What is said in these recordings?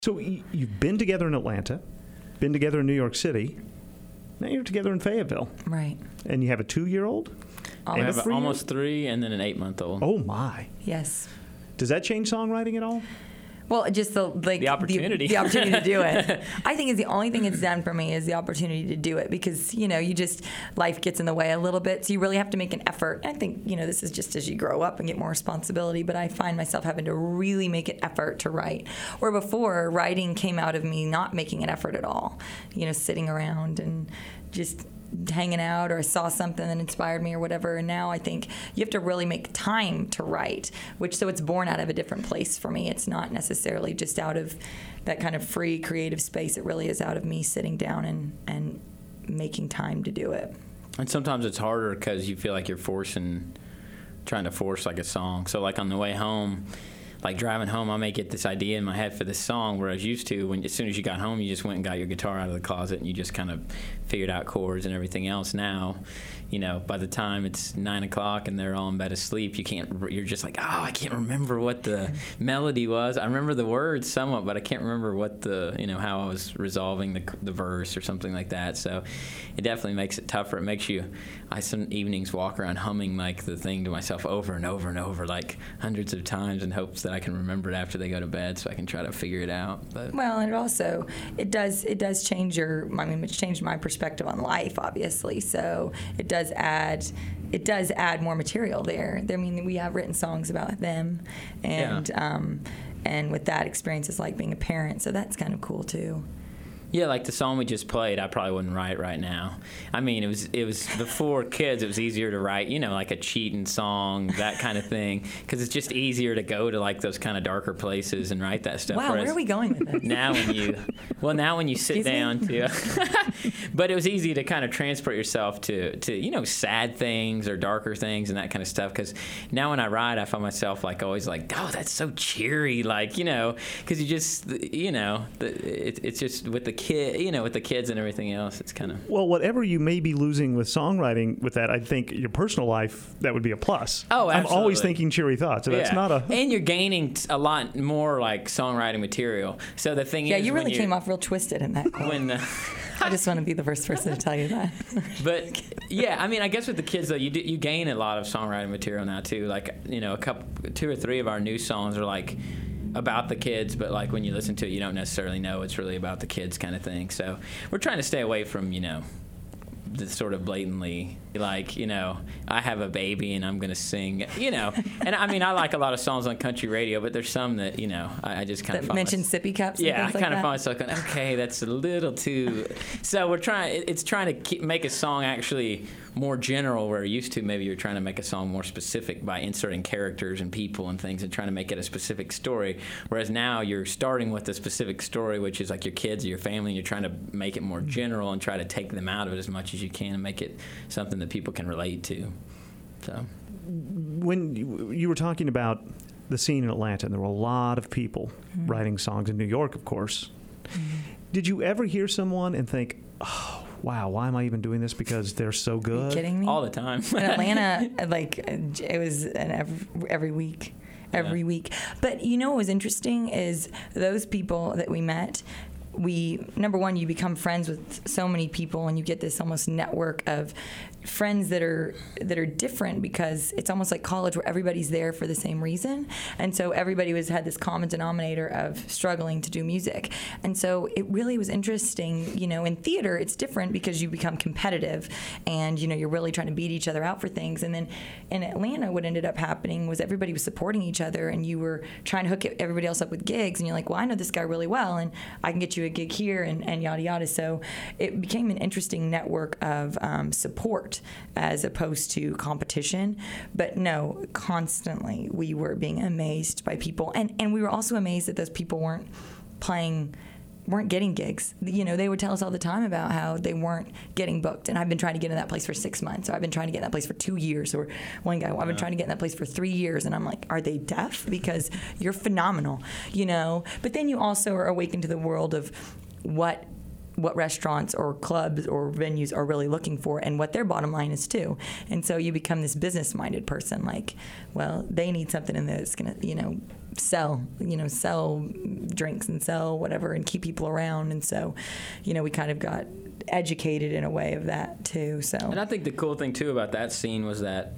So you've been together in Atlanta, been together in New York City. Now you're together in Fayetteville. Right. And you have a 2-year-old? We have almost 3 and then an 8-month-old. Oh, my. Yes. Does that change songwriting at all? Well, just the opportunity. The opportunity to do it. I think is the only thing it's done for me is the opportunity to do it because, life gets in the way a little bit. So you really have to make an effort. I think, this is just as you grow up and get more responsibility, but I find myself having to really make an effort to write. Where before, writing came out of me not making an effort at all, sitting around and just hanging out, or I saw something that inspired me or whatever. And now I think you have to really make time to write, so it's born out of a different place for me. It's not necessarily just out of that kind of free creative space. It really is out of me sitting down and making time to do it. And sometimes it's harder because you feel like you're trying to force like a song. So like on the way home, like driving home, I may get this idea in my head for this song, whereas used to, as soon as you got home, you just went and got your guitar out of the closet and you just kind of figured out chords and everything else. Now, by the time it's 9 o'clock and they're all in bed asleep, you're just like, oh, I can't remember what the melody was. I remember the words somewhat, but I can't remember what how I was resolving the verse or something like that. So it definitely makes it tougher. It makes I some evenings walk around humming like the thing to myself over and over and over, like hundreds of times in hopes that I can remember it after they go to bed so I can try to figure it out. But. Well, and it does change it's changed my perspective on life, obviously. So it does add more material there. I mean, we have written songs about them, and and with that experience, it's like being a parent. So that's kind of cool too. Yeah, like the song we just played, I probably wouldn't write right now. I mean, it was before kids. It was easier to write, like a cheating song, that kind of thing, because it's just easier to go to like those kind of darker places and write that stuff. Wow, where are we going with this? Now when you sit down to, but it was easy to kind of transport yourself to sad things or darker things and that kind of stuff. Because now when I write, I find myself like always like, oh, that's so cheery, like because you just it's just with the with the kids and everything else, it's kind of... Well, whatever you may be losing with songwriting with that, I think your personal life, that would be a plus. Oh, absolutely. I'm always thinking cheery thoughts, so that's not a... And you're gaining a lot more, like, songwriting material. So the thing is... Yeah, you really came off real twisted in that quote. I just want to be the first person to tell you that. But, yeah, I mean, I guess with the kids, though, you gain a lot of songwriting material now, too. Like, 2 or 3 of our new songs are, like... about the kids, but like when you listen to it, you don't necessarily know it's really about the kids kind of thing. So we're trying to stay away from, the sort of blatantly like, I have a baby and I'm going to sing, And I mean, I like a lot of songs on country radio, but there's some that, I just kind of mention sippy cups. Yeah, and I kind of like find myself going, okay, that's a little too. So it's trying to make a song actually more general, where used to maybe you're trying to make a song more specific by inserting characters and people and things and trying to make it a specific story. Whereas now you're starting with a specific story, which is like your kids or your family, and you're trying to make it more general and try to take them out of it as much as you can and make it something that people can relate to. So, when you were talking about the scene in Atlanta, and there were a lot of people writing songs in New York, of course. Did you ever hear someone and think, oh, wow, why am I even doing this? Because they're so good. Are you kidding me? All the time. In Atlanta, it was every week. Every week. But what was interesting is those people that we met, number one, you become friends with so many people, and you get this almost network of friends that are different, because it's almost like college where everybody's there for the same reason, and so everybody had this common denominator of struggling to do music. And so it really was interesting. In theater it's different because you become competitive, and you're really trying to beat each other out for things. And then in Atlanta, what ended up happening was everybody was supporting each other, and you were trying to hook everybody else up with gigs, and you're like, well, I know this guy really well, and I can get you a gig here, and yada yada. So it became an interesting network of support as opposed to competition. But no, constantly we were being amazed by people, and we were also amazed that those people weren't getting gigs. They would tell us all the time about how they weren't getting booked. And I've been trying to get in that place for 6 months. Or I've been trying to get in that place for 2 years. Or one guy, I've been trying to get in that place for 3 years. And I'm like, are they deaf? Because you're phenomenal, But then you also are awakened to the world of what restaurants or clubs or venues are really looking for, and what their bottom line is too. And so you become this business-minded person, like, well, they need something in that's going to, sell drinks and sell whatever and keep people around. And so, we kind of got educated in a way of that too. So, and I think the cool thing too about that scene was that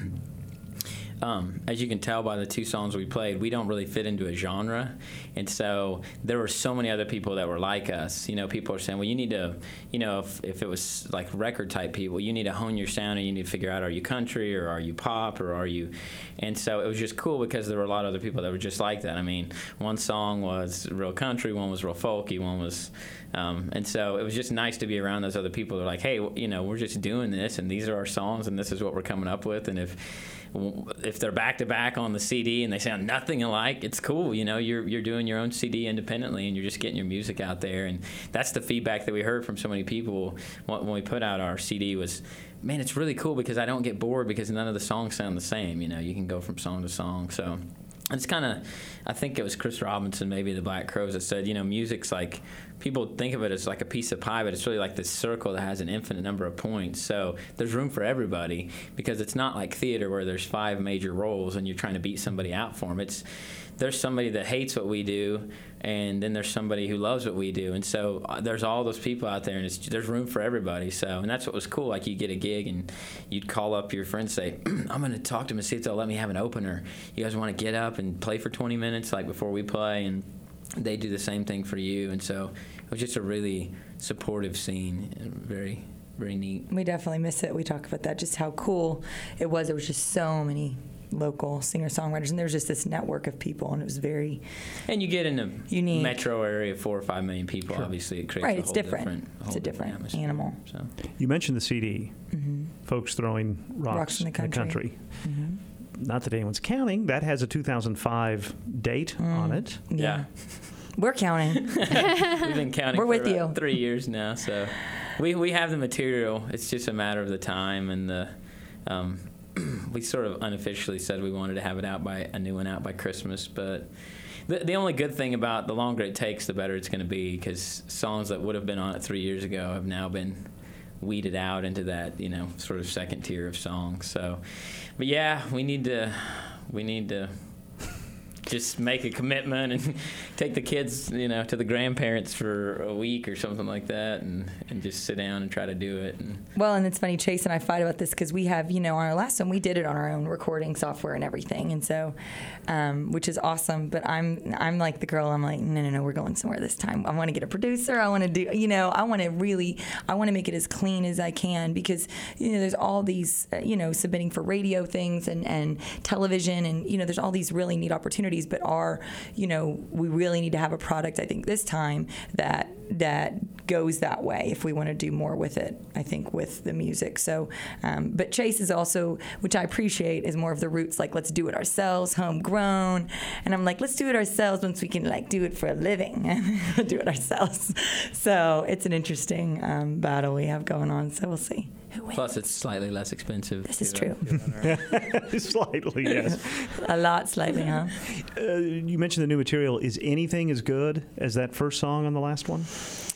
as you can tell by the 2 songs we played, we don't really fit into a genre. And so there were so many other people that were like us. People are saying, well, you need to, if it was like record type people, you need to hone your sound and you need to figure out, are you country or are you pop or are you... And so it was just cool because there were a lot of other people that were just like that. I mean, one song was real country, one was real folky, one was... and so it was just nice to be around those other people. They're like, hey, we're just doing this and these are our songs and this is what we're coming up with. And if they're back to back on the CD and they sound nothing alike, it's cool. You're doing your own CD independently and you're just getting your music out there. And that's the feedback that we heard from so many people when we put out our CD was, man, it's really cool because I don't get bored because none of the songs sound the same. You can go from song to song. So it's kind of, I think it was Chris Robinson, maybe the Black Crowes, that said, music's like, people think of it as like a piece of pie, but it's really like this circle that has an infinite number of points. So there's room for everybody because it's not like theater where there's 5 major roles and you're trying to beat somebody out for them. There's somebody that hates what we do, and then there's somebody who loves what we do. And so there's all those people out there, and there's room for everybody. So, and that's what was cool. Like, you get a gig, and you'd call up your friends and say, I'm going to talk to them and see if they'll let me have an opener. You guys want to get up and play for 20 minutes, like, before we play? And they do the same thing for you. And so it was just a really supportive scene, and very, very neat. We definitely miss it. We talk about that, just how cool it was. There was just so many local singer-songwriters, and there was just this network of people, and it was very and you get in a unique metro area of 4 or 5 million people. Sure. Obviously, it creates right. a It's whole different. It's a different animal. So. You mentioned the CD. Mm-hmm. Folks throwing rocks in the country. Mm-hmm. Not that anyone's counting. That has a 2005 date on it. Yeah. We're counting. We've been counting. We're for with you. 3 years now, so we have the material. It's just a matter of the time and the. We sort of unofficially said we wanted to have a new one out by Christmas, but the only good thing about the longer it takes, the better it's going to be, because songs that would have been on it 3 years ago have now been weeded out into that, sort of second tier of songs. So, but yeah, we need to just make a commitment and take the kids, to the grandparents for a week or something like that, and just sit down and try to do it. Well, and it's funny, Chase and I fight about this because we have, on our last one, we did it on our own recording software and everything, and so, which is awesome. But I'm like the girl. I'm like, no, we're going somewhere this time. I want to get a producer. I want to do, I want to make it as clean as I can, because there's all these, submitting for radio things and television, and there's all these really neat opportunities. But we really need to have a product, I think, this time that goes that way if we want to do more with it, I think, with the music. So, but Chase is also, which I appreciate, is more of the roots, like, let's do it ourselves, homegrown. And I'm like, let's do it ourselves once we can, like, do it for a living. Do it ourselves. So it's an interesting battle we have going on. So we'll see. Plus, it's slightly less expensive. This is true. Slightly, yes. A lot slightly, huh? You mentioned the new material. Is anything as good as that first song on the last one?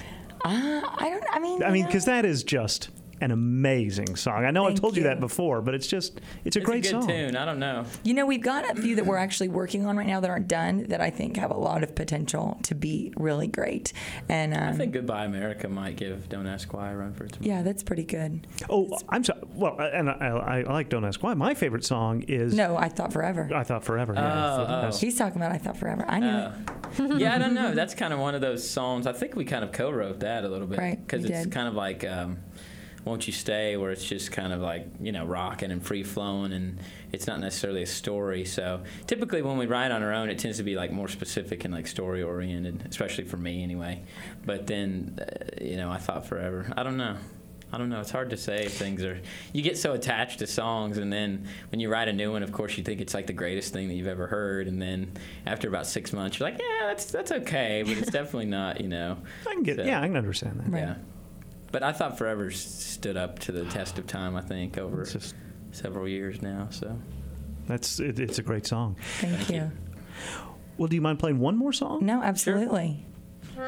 I mean, because that is just an amazing song. I know I've told you that before, but it's a great song. It's a good tune. I don't know. We've got a few that we're actually working on right now that aren't done that I think have a lot of potential to be really great. And I think Goodbye America might give Don't Ask Why a run for its money. Yeah, that's pretty good. Oh, I'm sorry. Well, and I like Don't Ask Why. My favorite song is... No, I Thought Forever. I Thought Forever. Yeah. He's talking about I Thought Forever. I knew it. Yeah, I don't know. That's kind of one of those songs. I think we kind of co-wrote that a little bit. Right, because it's kind of like... Won't You Stay, where it's just kind of like, rocking and free-flowing, and it's not necessarily a story. So typically when we write on our own, it tends to be like more specific and like story-oriented, especially for me anyway. But then, I Thought Forever. I don't know. It's hard to say if things are... You get so attached to songs, and then when you write a new one, of course, you think it's like the greatest thing that you've ever heard, and then after about 6 months, you're like, yeah, that's okay, but it's definitely not, I can understand that. Right. Yeah. But I Thought Forever stood up to the test of time, I think, over several years now. So it's a great song. Thank you. Well, do you mind playing one more song? No, absolutely. Sure.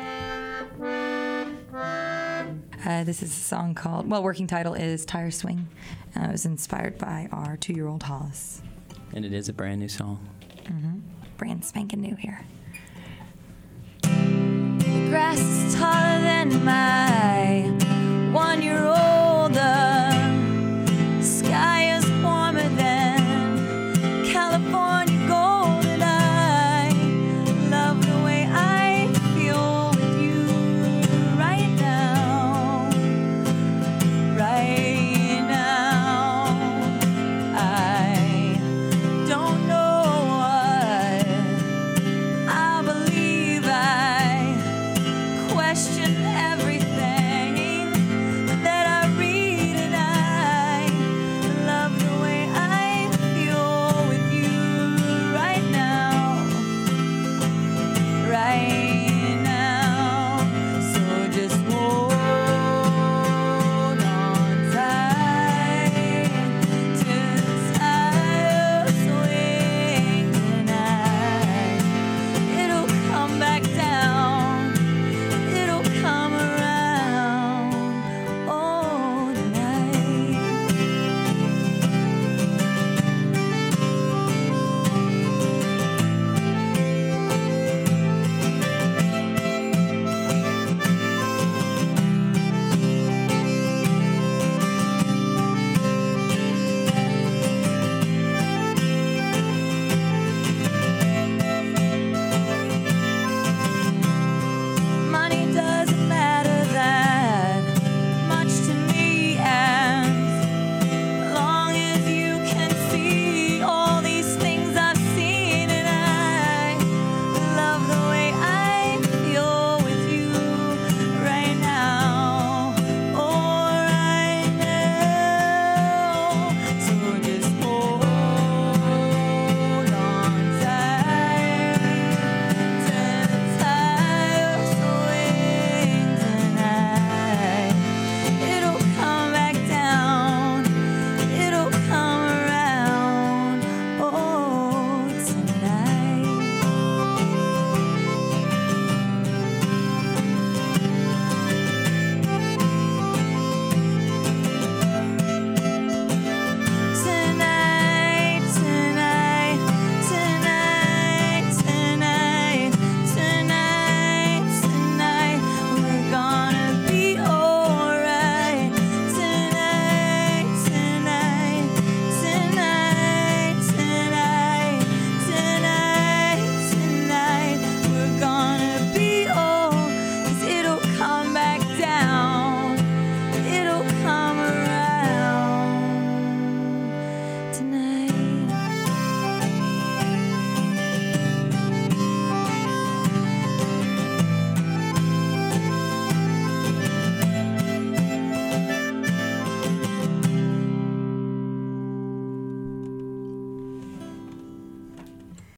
This is a song called, working title is Tire Swing. It was inspired by our 2-year-old Hollis. And it is a brand new song. Mm-hmm. brand spanking new here.